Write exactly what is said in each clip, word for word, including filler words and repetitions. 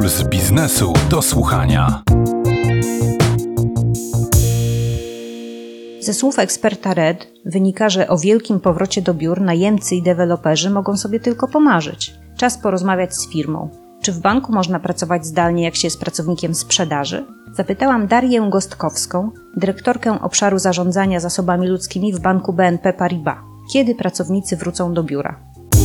z biznesu do słuchania. Ze słów eksperta R E D wynika, że o wielkim powrocie do biur najemcy i deweloperzy mogą sobie tylko pomarzyć. Czas porozmawiać z firmą. Czy w banku można pracować zdalnie, jak się jest pracownikiem sprzedaży? Zapytałam Darię Gostkowską, dyrektorkę obszaru zarządzania zasobami ludzkimi w banku B N P Paribas. Kiedy pracownicy wrócą do biura?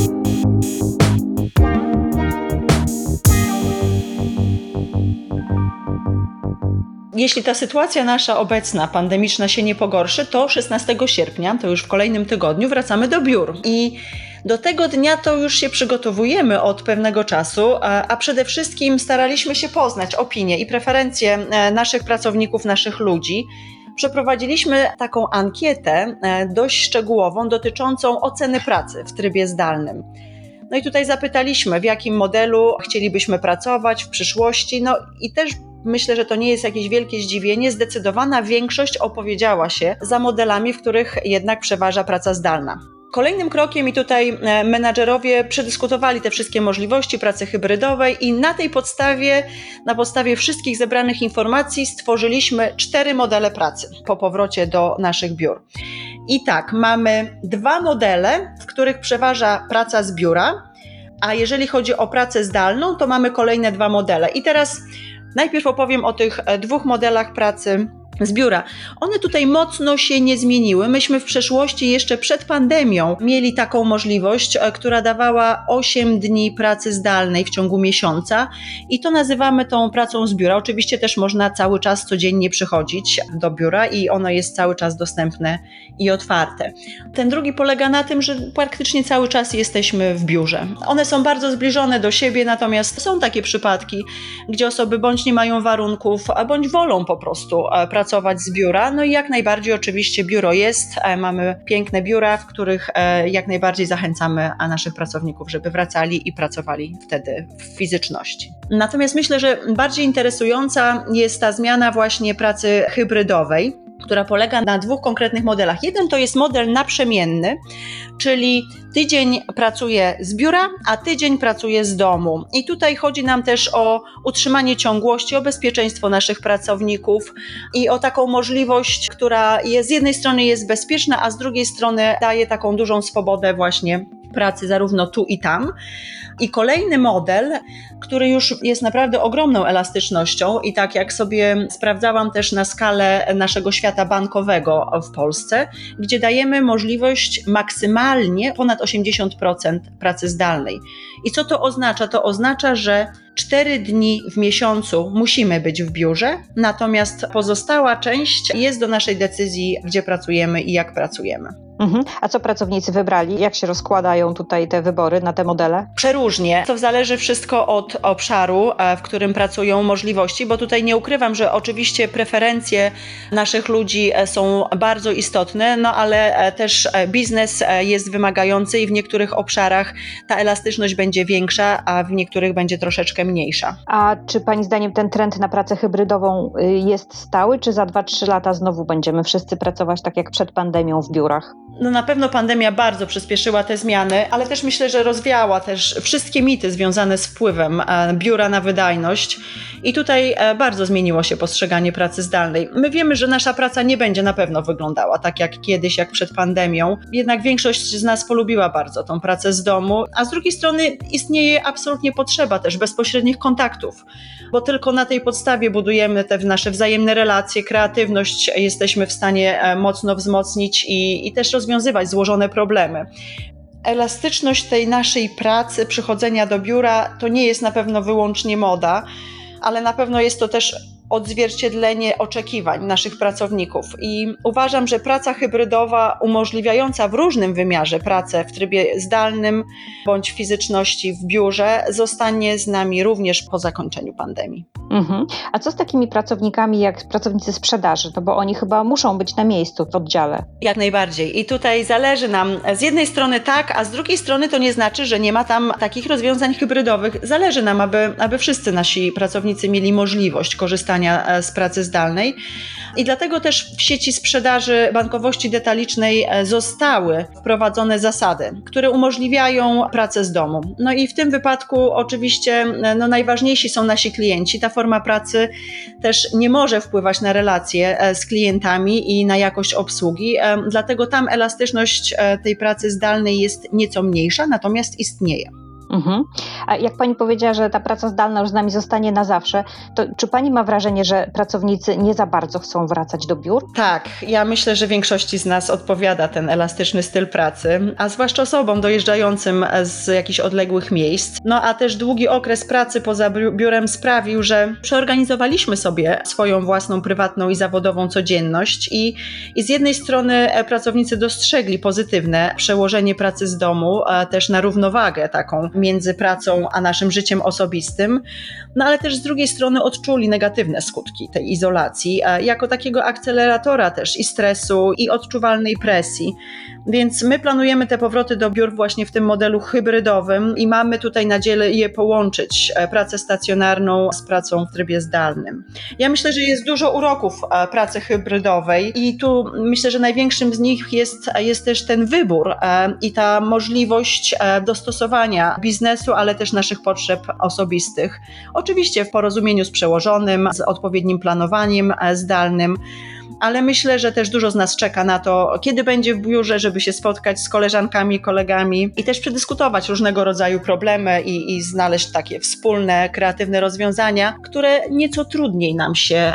Jeśli ta sytuacja nasza obecna, pandemiczna się nie pogorszy, to szesnastego sierpnia, to już w kolejnym tygodniu, wracamy do biur. I do tego dnia to już się przygotowujemy od pewnego czasu, a, a przede wszystkim staraliśmy się poznać opinie i preferencje naszych pracowników, naszych ludzi. Przeprowadziliśmy taką ankietę dość szczegółową dotyczącą oceny pracy w trybie zdalnym. No i tutaj zapytaliśmy, w jakim modelu chcielibyśmy pracować w przyszłości, no i też myślę, że to nie jest jakieś wielkie zdziwienie. Zdecydowana większość opowiedziała się za modelami, w których jednak przeważa praca zdalna. Kolejnym krokiem i tutaj menadżerowie przedyskutowali te wszystkie możliwości pracy hybrydowej i na tej podstawie, na podstawie wszystkich zebranych informacji stworzyliśmy cztery modele pracy po powrocie do naszych biur. I tak, mamy dwa modele, w których przeważa praca z biura, a jeżeli chodzi o pracę zdalną, to mamy kolejne dwa modele. I teraz najpierw opowiem o tych dwóch modelach pracy z biura. One tutaj mocno się nie zmieniły. Myśmy w przeszłości, jeszcze przed pandemią, mieli taką możliwość, która dawała osiem dni pracy zdalnej w ciągu miesiąca i to nazywamy tą pracą z biura. Oczywiście też można cały czas codziennie przychodzić do biura i ono jest cały czas dostępne i otwarte. Ten drugi polega na tym, że praktycznie cały czas jesteśmy w biurze. One są bardzo zbliżone do siebie, natomiast są takie przypadki, gdzie osoby bądź nie mają warunków, a bądź wolą po prostu pracować pracować z biura, no i jak najbardziej oczywiście biuro jest, mamy piękne biura, w których jak najbardziej zachęcamy naszych pracowników, żeby wracali i pracowali wtedy w fizyczności. Natomiast myślę, że bardziej interesująca jest ta zmiana właśnie pracy hybrydowej, która polega na dwóch konkretnych modelach. Jeden to jest model naprzemienny, czyli tydzień pracuję z biura, a tydzień pracuję z domu. I tutaj chodzi nam też o utrzymanie ciągłości, o bezpieczeństwo naszych pracowników i o taką możliwość, która jest, z jednej strony jest bezpieczna, a z drugiej strony daje taką dużą swobodę właśnie pracy zarówno tu i tam. I kolejny model, który już jest naprawdę ogromną elastycznością i tak jak sobie sprawdzałam też na skalę naszego świata bankowego w Polsce, gdzie dajemy możliwość maksymalnie ponad osiemdziesiąt procent pracy zdalnej. I co to oznacza? To oznacza, że cztery dni w miesiącu musimy być w biurze, natomiast pozostała część jest do naszej decyzji, gdzie pracujemy i jak pracujemy. Mhm. A co pracownicy wybrali? Jak się rozkładają tutaj te wybory na te modele? Przeróżnie. To zależy wszystko od obszaru, w którym pracują, możliwości, bo tutaj nie ukrywam, że oczywiście preferencje naszych ludzi są bardzo istotne, no ale też biznes jest wymagający i w niektórych obszarach ta elastyczność będzie większa, a w niektórych będzie troszeczkę mniejsza. A czy Pani zdaniem ten trend na pracę hybrydową jest stały, czy za dwa trzy lata znowu będziemy wszyscy pracować tak jak przed pandemią w biurach? No na pewno pandemia bardzo przyspieszyła te zmiany, ale też myślę, że rozwiała też wszystkie mity związane z wpływem biura na wydajność i tutaj bardzo zmieniło się postrzeganie pracy zdalnej. My wiemy, że nasza praca nie będzie na pewno wyglądała tak jak kiedyś, jak przed pandemią, jednak większość z nas polubiła bardzo tą pracę z domu, a z drugiej strony istnieje absolutnie potrzeba też bezpośrednich kontaktów, bo tylko na tej podstawie budujemy te nasze wzajemne relacje, kreatywność jesteśmy w stanie mocno wzmocnić i, i też rozwiązywać złożone problemy. Elastyczność tej naszej pracy, przychodzenia do biura to nie jest na pewno wyłącznie moda, ale na pewno jest to też odzwierciedlenie oczekiwań naszych pracowników i uważam, że praca hybrydowa umożliwiająca w różnym wymiarze pracę w trybie zdalnym bądź fizyczności w biurze zostanie z nami również po zakończeniu pandemii. Mhm. A co z takimi pracownikami jak pracownicy sprzedaży? No bo oni chyba muszą być na miejscu w oddziale. Jak najbardziej. I tutaj zależy nam z jednej strony tak, a z drugiej strony to nie znaczy, że nie ma tam takich rozwiązań hybrydowych. Zależy nam, aby, aby wszyscy nasi pracownicy mieli możliwość korzystania z pracy zdalnej. I dlatego też w sieci sprzedaży bankowości detalicznej zostały wprowadzone zasady, które umożliwiają pracę z domu. No i w tym wypadku oczywiście no, najważniejsi są nasi klienci. Ta forma pracy też nie może wpływać na relacje z klientami i na jakość obsługi, dlatego tam elastyczność tej pracy zdalnej jest nieco mniejsza, natomiast istnieje. Mhm. A jak pani powiedziała, że ta praca zdalna już z nami zostanie na zawsze, to czy pani ma wrażenie, że pracownicy nie za bardzo chcą wracać do biur? Tak, ja myślę, że większości z nas odpowiada ten elastyczny styl pracy, a zwłaszcza osobom dojeżdżającym z jakichś odległych miejsc. No a też długi okres pracy poza biurem sprawił, że przeorganizowaliśmy sobie swoją własną prywatną i zawodową codzienność i, i z jednej strony pracownicy dostrzegli pozytywne przełożenie pracy z domu też na równowagę taką między pracą a naszym życiem osobistym, no ale też z drugiej strony odczuli negatywne skutki tej izolacji, jako takiego akceleratora też i stresu, i odczuwalnej presji. Więc my planujemy te powroty do biur właśnie w tym modelu hybrydowym i mamy tutaj nadzieję połączyć pracę stacjonarną z pracą w trybie zdalnym. Ja myślę, że jest dużo uroków pracy hybrydowej i tu myślę, że największym z nich jest, jest też ten wybór i ta możliwość dostosowania biznesu, ale też naszych potrzeb osobistych. Oczywiście w porozumieniu z przełożonym, z odpowiednim planowaniem zdalnym, ale myślę, że też dużo z nas czeka na to, kiedy będzie w biurze, żeby się spotkać z koleżankami, kolegami i też przedyskutować różnego rodzaju problemy i, i znaleźć takie wspólne, kreatywne rozwiązania, które nieco trudniej nam się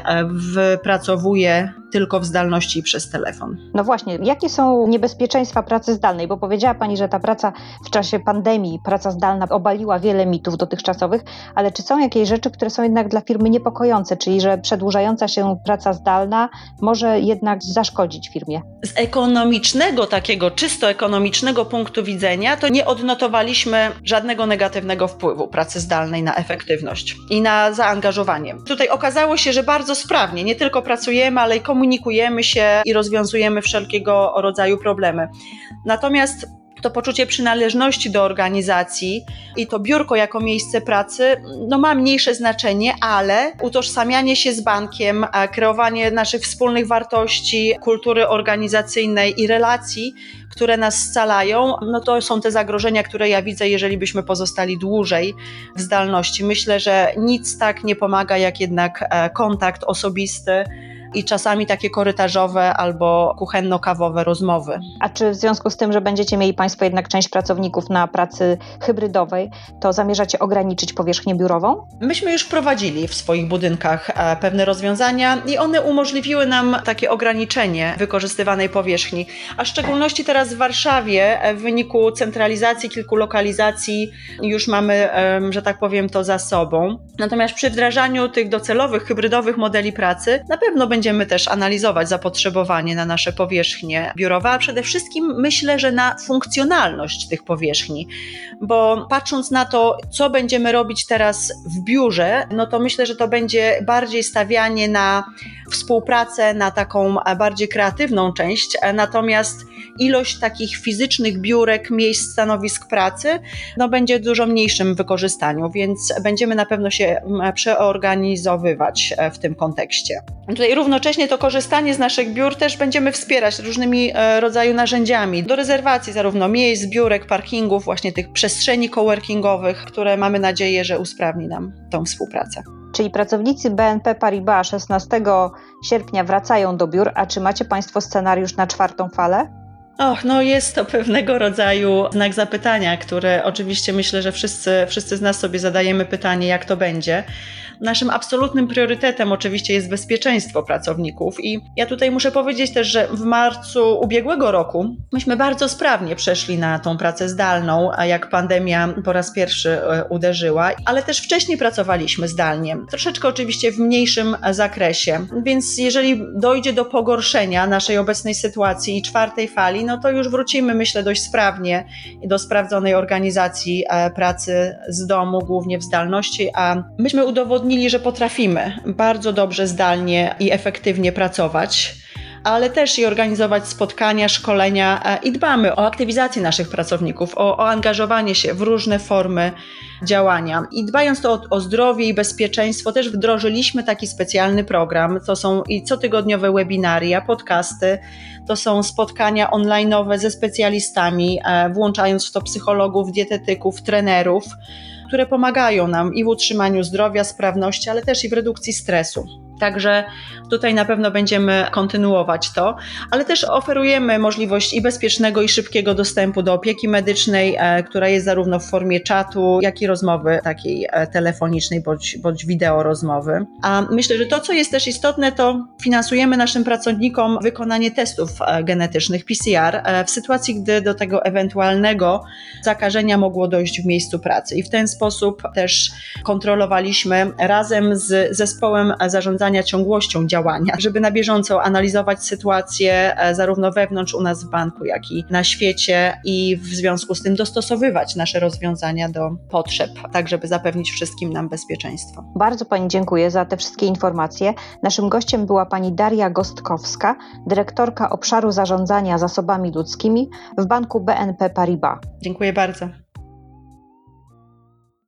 wypracowuje tylko w zdalności i przez telefon. No właśnie, jakie są niebezpieczeństwa pracy zdalnej? Bo powiedziała pani, że ta praca w czasie pandemii, praca zdalna obaliła wiele mitów dotychczasowych, ale czy są jakieś rzeczy, które są jednak dla firmy niepokojące, czyli że przedłużająca się praca zdalna może jednak zaszkodzić firmie? Z ekonomicznego, takiego czysto ekonomicznego punktu widzenia, to nie odnotowaliśmy żadnego negatywnego wpływu pracy zdalnej na efektywność i na zaangażowanie. Tutaj okazało się, że bardzo sprawnie, nie tylko pracujemy, ale i komunikujemy się i rozwiązujemy wszelkiego rodzaju problemy. Natomiast to poczucie przynależności do organizacji i to biurko jako miejsce pracy no ma mniejsze znaczenie, ale utożsamianie się z bankiem, kreowanie naszych wspólnych wartości, kultury organizacyjnej i relacji, które nas scalają, no to są te zagrożenia, które ja widzę, jeżeli byśmy pozostali dłużej w zdalności. Myślę, że nic tak nie pomaga, jak jednak kontakt osobisty i czasami takie korytarzowe albo kuchenno-kawowe rozmowy. A czy w związku z tym, że będziecie mieli Państwo jednak część pracowników na pracy hybrydowej, to zamierzacie ograniczyć powierzchnię biurową? Myśmy już prowadzili w swoich budynkach pewne rozwiązania i one umożliwiły nam takie ograniczenie wykorzystywanej powierzchni, a w szczególności teraz w Warszawie w wyniku centralizacji kilku lokalizacji już mamy, że tak powiem, to za sobą. Natomiast przy wdrażaniu tych docelowych, hybrydowych modeli pracy na pewno będziemy też analizować zapotrzebowanie na nasze powierzchnie biurowe, a przede wszystkim myślę, że na funkcjonalność tych powierzchni, bo patrząc na to, co będziemy robić teraz w biurze, no to myślę, że to będzie bardziej stawianie na współpracę, na taką bardziej kreatywną część, natomiast ilość takich fizycznych biurek, miejsc, stanowisk pracy no będzie w dużo mniejszym wykorzystaniu, więc będziemy na pewno się przeorganizowywać w tym kontekście. Tutaj równocześnie to korzystanie z naszych biur też będziemy wspierać różnymi rodzaju narzędziami do rezerwacji zarówno miejsc, biurek, parkingów, właśnie tych przestrzeni coworkingowych, które mamy nadzieję, że usprawni nam tą współpracę. Czyli pracownicy B N P Paribas szesnastego sierpnia wracają do biur, a czy macie Państwo scenariusz na czwartą falę? Och, no jest to pewnego rodzaju znak zapytania, które oczywiście myślę, że wszyscy, wszyscy z nas sobie zadajemy pytanie, jak to będzie. Naszym absolutnym priorytetem oczywiście jest bezpieczeństwo pracowników i ja tutaj muszę powiedzieć też, że w marcu ubiegłego roku myśmy bardzo sprawnie przeszli na tą pracę zdalną, a jak pandemia po raz pierwszy uderzyła, ale też wcześniej pracowaliśmy zdalnie, troszeczkę oczywiście w mniejszym zakresie, więc jeżeli dojdzie do pogorszenia naszej obecnej sytuacji i czwartej fali, no to już wrócimy, myślę, dość sprawnie do sprawdzonej organizacji pracy z domu, głównie w zdalności, a myśmy udowodnili, że potrafimy bardzo dobrze zdalnie i efektywnie pracować, ale też i organizować spotkania, szkolenia i dbamy o aktywizację naszych pracowników, o, o angażowanie się w różne formy działania. I dbając to o, o zdrowie i bezpieczeństwo, też wdrożyliśmy taki specjalny program. To są i cotygodniowe webinaria, podcasty, to są spotkania online'owe ze specjalistami, włączając w to psychologów, dietetyków, trenerów, które pomagają nam i w utrzymaniu zdrowia, sprawności, ale też i w redukcji stresu. Także tutaj na pewno będziemy kontynuować to, ale też oferujemy możliwość i bezpiecznego i szybkiego dostępu do opieki medycznej, e, która jest zarówno w formie czatu, jak i rozmowy takiej e, telefonicznej bądź, bądź wideo rozmowy. A myślę, że to, co jest też istotne, to finansujemy naszym pracownikom wykonanie testów e, genetycznych P C R e, w sytuacji, gdy do tego ewentualnego zakażenia mogło dojść w miejscu pracy. I w ten sposób też kontrolowaliśmy razem z zespołem zarządzania ciągłością działania, żeby na bieżąco analizować sytuację zarówno wewnątrz u nas w banku, jak i na świecie i w związku z tym dostosowywać nasze rozwiązania do potrzeb, tak żeby zapewnić wszystkim nam bezpieczeństwo. Bardzo Pani dziękuję za te wszystkie informacje. Naszym gościem była Pani Daria Gostkowska, dyrektorka obszaru zarządzania zasobami ludzkimi w banku B N P Paribas. Dziękuję bardzo.